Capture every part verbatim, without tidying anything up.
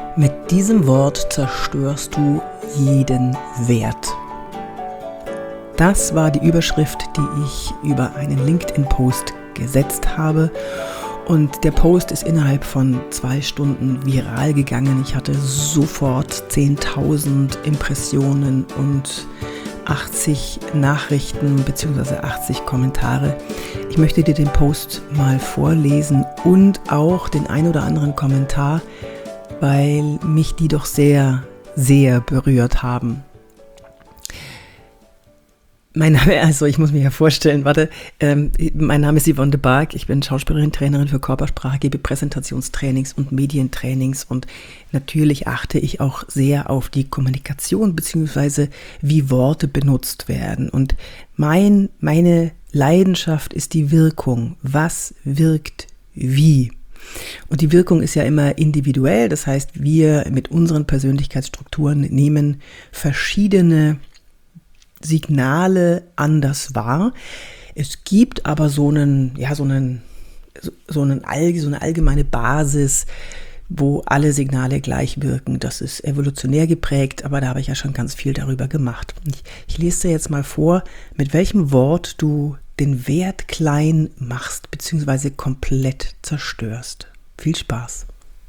Mit diesem Wort zerstörst du jeden Wert. Das war die Überschrift, die ich über einen LinkedIn-Post gesetzt habe. Und der Post ist innerhalb von zwei Stunden viral gegangen. Ich hatte sofort zehntausend Impressionen und achtzig Nachrichten bzw. achtzig Kommentare. Ich möchte dir den Post mal vorlesen und auch den ein oder anderen Kommentar, weil mich die doch sehr, sehr berührt haben. Mein Name, also ich muss mich ja vorstellen, warte, ähm, mein Name ist Yvonne de Barg, ich bin Schauspielerin, Trainerin für Körpersprache, gebe Präsentationstrainings und Medientrainings und natürlich achte ich auch sehr auf die Kommunikation bzw. wie Worte benutzt werden. Und mein, meine Leidenschaft ist die Wirkung. Was wirkt wie? Und die Wirkung ist ja immer individuell, das heißt, wir mit unseren Persönlichkeitsstrukturen nehmen verschiedene Signale anders wahr. Es gibt aber so einen, ja, so einen, so einen so eine allgemeine Basis, wo alle Signale gleich wirken. Das ist evolutionär geprägt, aber da habe ich ja schon ganz viel darüber gemacht. Ich, ich lese dir jetzt mal vor, mit welchem Wort du den Wert klein machst bzw. komplett zerstörst. Viel Spaß.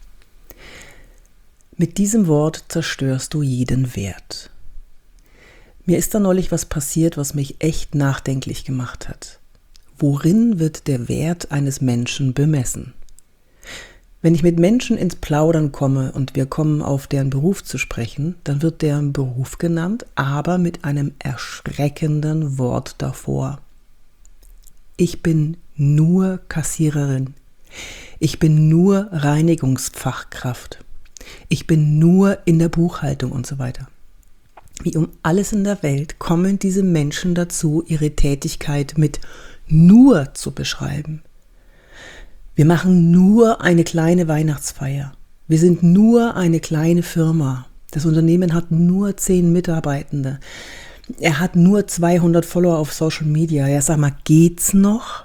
Mit diesem Wort zerstörst du jeden Wert. Mir ist da neulich was passiert, was mich echt nachdenklich gemacht hat. Worin wird der Wert eines Menschen bemessen? Wenn ich mit Menschen ins Plaudern komme und wir kommen auf deren Beruf zu sprechen, dann wird deren Beruf genannt, aber mit einem erschreckenden Wort davor. Ich bin nur Kassiererin. Ich bin nur Reinigungsfachkraft. Ich bin nur in der Buchhaltung und so weiter. Wie um alles in der Welt kommen diese Menschen dazu, ihre Tätigkeit mit nur zu beschreiben. Wir machen nur eine kleine Weihnachtsfeier. Wir sind nur eine kleine Firma. Das Unternehmen hat nur zehn Mitarbeitende. Er hat nur zweihundert Follower auf Social Media. Ja, sag mal, geht's noch?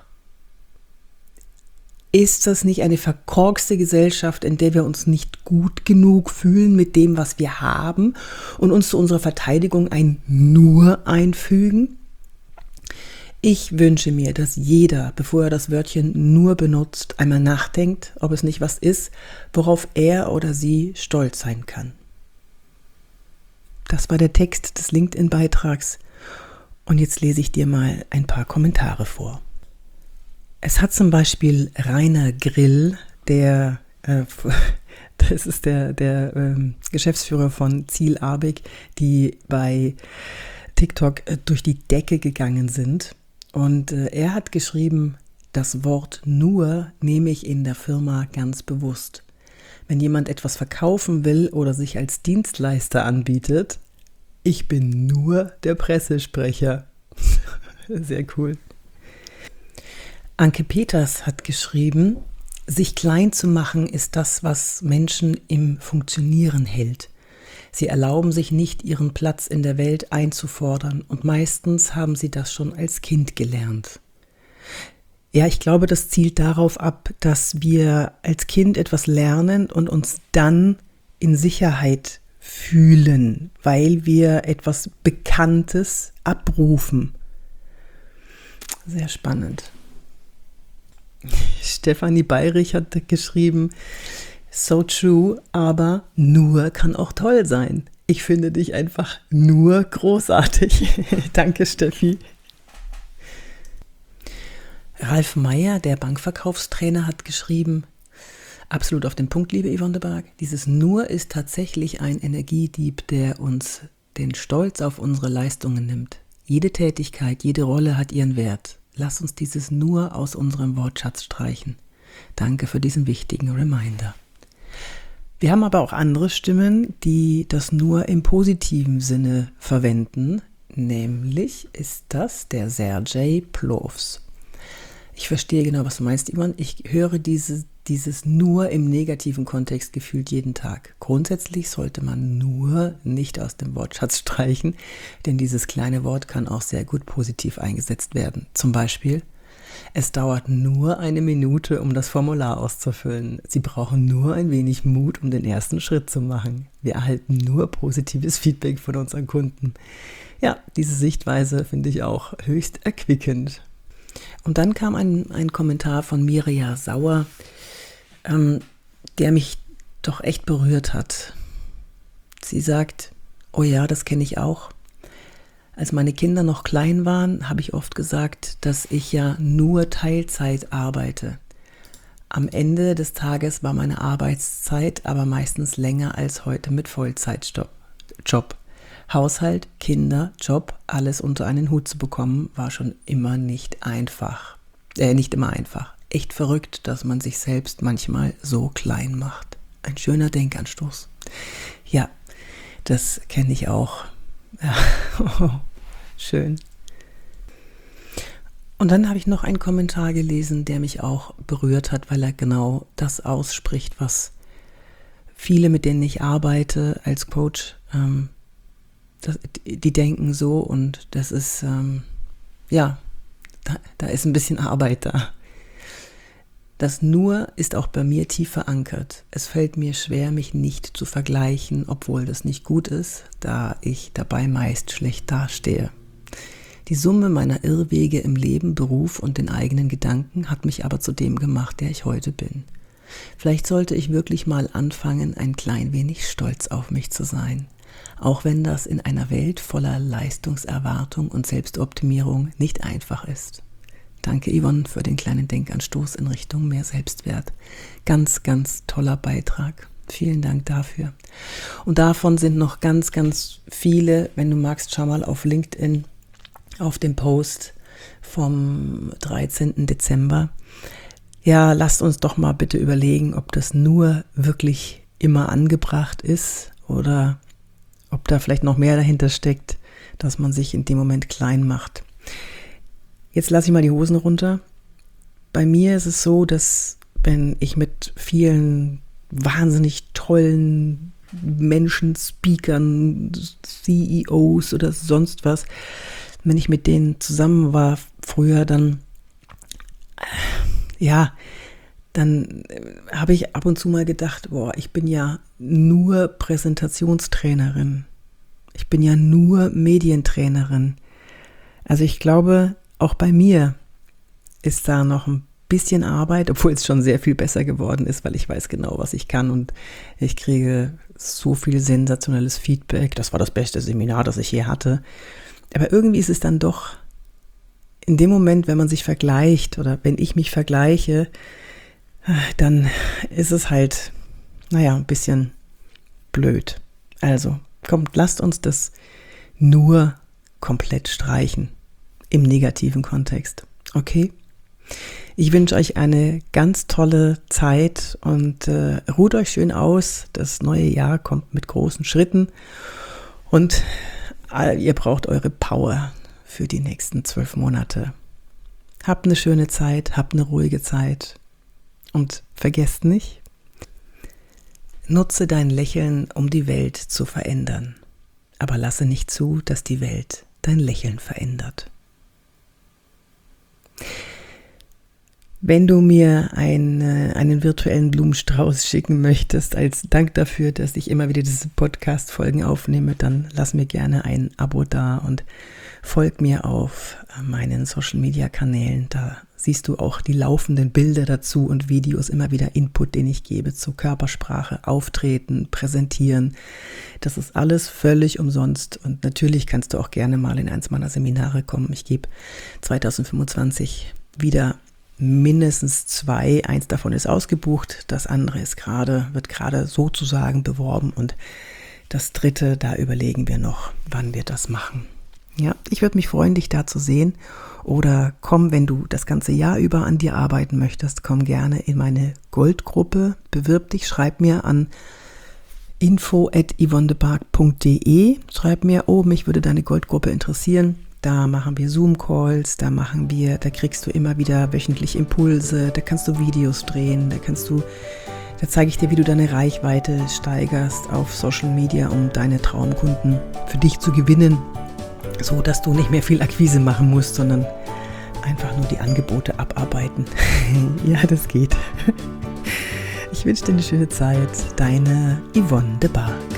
Ist das nicht eine verkorkste Gesellschaft, in der wir uns nicht gut genug fühlen mit dem, was wir haben und uns zu unserer Verteidigung ein Nur einfügen? Ich wünsche mir, dass jeder, bevor er das Wörtchen nur benutzt, einmal nachdenkt, ob es nicht was ist, worauf er oder sie stolz sein kann. Das war der Text des LinkedIn-Beitrags und jetzt lese ich dir mal ein paar Kommentare vor. Es hat zum Beispiel Rainer Grill, der, äh, das ist der, der ähm, Geschäftsführer von Ziel Abig, die bei TikTok äh, durch die Decke gegangen sind. Und äh, er hat geschrieben, das Wort nur nehme ich in der Firma ganz bewusst. Wenn jemand etwas verkaufen will oder sich als Dienstleister anbietet, ich bin nur der Pressesprecher. Sehr cool. Anke Peters hat geschrieben, sich klein zu machen ist das, was Menschen im Funktionieren hält. Sie erlauben sich nicht, ihren Platz in der Welt einzufordern und meistens haben sie das schon als Kind gelernt. Ja, ich glaube, das zielt darauf ab, dass wir als Kind etwas lernen und uns dann in Sicherheit fühlen, weil wir etwas Bekanntes abrufen. Sehr spannend. Stefanie Bayrich hat geschrieben, so true, aber nur kann auch toll sein. Ich finde dich einfach nur großartig. Danke, Steffi. Ralf Meyer, der Bankverkaufstrainer, hat geschrieben, absolut auf den Punkt, liebe Yvonne de Barg, dieses Nur ist tatsächlich ein Energiedieb, der uns den Stolz auf unsere Leistungen nimmt. Jede Tätigkeit, jede Rolle hat ihren Wert. Lass uns dieses Nur aus unserem Wortschatz streichen. Danke für diesen wichtigen Reminder. Wir haben aber auch andere Stimmen, die das Nur im positiven Sinne verwenden. Nämlich ist das der Sergej Plovs. Ich verstehe genau, was du meinst, Ivan. Ich höre diese, dieses Nur im negativen Kontext gefühlt jeden Tag. Grundsätzlich sollte man Nur nicht aus dem Wortschatz streichen, denn dieses kleine Wort kann auch sehr gut positiv eingesetzt werden. Zum Beispiel, Es dauert nur eine Minute, um das Formular auszufüllen. Sie brauchen nur ein wenig Mut, um den ersten Schritt zu machen. Wir erhalten nur positives Feedback von unseren Kunden. Ja, diese Sichtweise finde ich auch höchst erquickend. Und dann kam ein, ein Kommentar von Mirja Sauer, ähm, der mich doch echt berührt hat. Sie sagt, oh ja, das kenne ich auch. Als meine Kinder noch klein waren, habe ich oft gesagt, dass ich ja nur Teilzeit arbeite. Am Ende des Tages war meine Arbeitszeit aber meistens länger als heute mit Vollzeitjob. Job. Haushalt, Kinder, Job, alles unter einen Hut zu bekommen, war schon immer nicht einfach. Äh, nicht immer einfach. Echt verrückt, dass man sich selbst manchmal so klein macht. Ein schöner Denkanstoß. Ja, das kenne ich auch. Ja, oh, schön. Und dann habe ich noch einen Kommentar gelesen, der mich auch berührt hat, weil er genau das ausspricht, was viele, mit denen ich arbeite als Coach, ähm, das, die denken so, und das ist, ähm, ja, da, da ist ein bisschen Arbeit da. Das Nur ist auch bei mir tief verankert. Es fällt mir schwer, mich nicht zu vergleichen, obwohl das nicht gut ist, da ich dabei meist schlecht dastehe. Die Summe meiner Irrwege im Leben, Beruf und den eigenen Gedanken hat mich aber zu dem gemacht, der ich heute bin. Vielleicht sollte ich wirklich mal anfangen, ein klein wenig stolz auf mich zu sein. Auch wenn das in einer Welt voller Leistungserwartung und Selbstoptimierung nicht einfach ist. Danke, Yvonne, für den kleinen Denkanstoß in Richtung mehr Selbstwert. Ganz, ganz toller Beitrag. Vielen Dank dafür. Und davon sind noch ganz, ganz viele. Wenn du magst, schau mal auf LinkedIn auf den Post vom dreizehnten Dezember. Ja, lasst uns doch mal bitte überlegen, ob das nur wirklich immer angebracht ist oder ob da vielleicht noch mehr dahinter steckt, dass man sich in dem Moment klein macht. Jetzt lasse ich mal die Hosen runter. Bei mir ist es so, dass wenn ich mit vielen wahnsinnig tollen Menschen, Speakern, C E Os oder sonst was, wenn ich mit denen zusammen war früher, dann, ja, dann habe ich ab und zu mal gedacht, boah, ich bin ja nur Präsentationstrainerin. Ich bin ja nur Medientrainerin. Also ich glaube, auch bei mir ist da noch ein bisschen Arbeit, obwohl es schon sehr viel besser geworden ist, weil ich weiß genau, was ich kann, und ich kriege so viel sensationelles Feedback. Das war das beste Seminar, das ich je hatte. Aber irgendwie ist es dann doch in dem Moment, wenn man sich vergleicht oder wenn ich mich vergleiche, dann ist es halt, naja, ein bisschen blöd. Also, kommt, lasst uns das nur komplett streichen. Im negativen Kontext. Okay? Ich wünsche euch eine ganz tolle Zeit und äh, ruht euch schön aus. Das neue Jahr kommt mit großen Schritten und äh, ihr braucht eure Power für die nächsten zwölf Monate. Habt eine schöne Zeit, habt eine ruhige Zeit und vergesst nicht, nutze dein Lächeln, um die Welt zu verändern. Aber lasse nicht zu, dass die Welt dein Lächeln verändert. Wenn du mir ein, einen virtuellen Blumenstrauß schicken möchtest, als Dank dafür, dass ich immer wieder diese Podcast-Folgen aufnehme, dann lass mir gerne ein Abo da und folg mir auf meinen Social-Media-Kanälen. Da siehst du auch die laufenden Bilder dazu und Videos, immer wieder Input, den ich gebe zu Körpersprache, Auftreten, Präsentieren. Das ist alles völlig umsonst und natürlich kannst du auch gerne mal in eins meiner Seminare kommen. Ich gebe zwanzig fünfundzwanzig wieder mindestens zwei. Eins davon ist ausgebucht, das andere ist gerade, wird gerade sozusagen beworben und das dritte, da überlegen wir noch, wann wir das machen. Ja, ich würde mich freuen, dich da zu sehen, oder komm, wenn du das ganze Jahr über an dir arbeiten möchtest, komm gerne in meine Goldgruppe, bewirb dich, schreib mir an info at yvonnedepark punkt de, schreib mir, oh, mich würde deine Goldgruppe interessieren. Da machen wir Zoom-Calls, da machen wir, da kriegst du immer wieder wöchentlich Impulse, da kannst du Videos drehen, da kannst du, da zeige ich dir, wie du deine Reichweite steigerst auf Social Media, um deine Traumkunden für dich zu gewinnen, so dass du nicht mehr viel Akquise machen musst, sondern einfach nur die Angebote abarbeiten abarbeiten. Ja, das geht. Ich wünsche dir eine schöne Zeit. Deine Yvonne de Bar.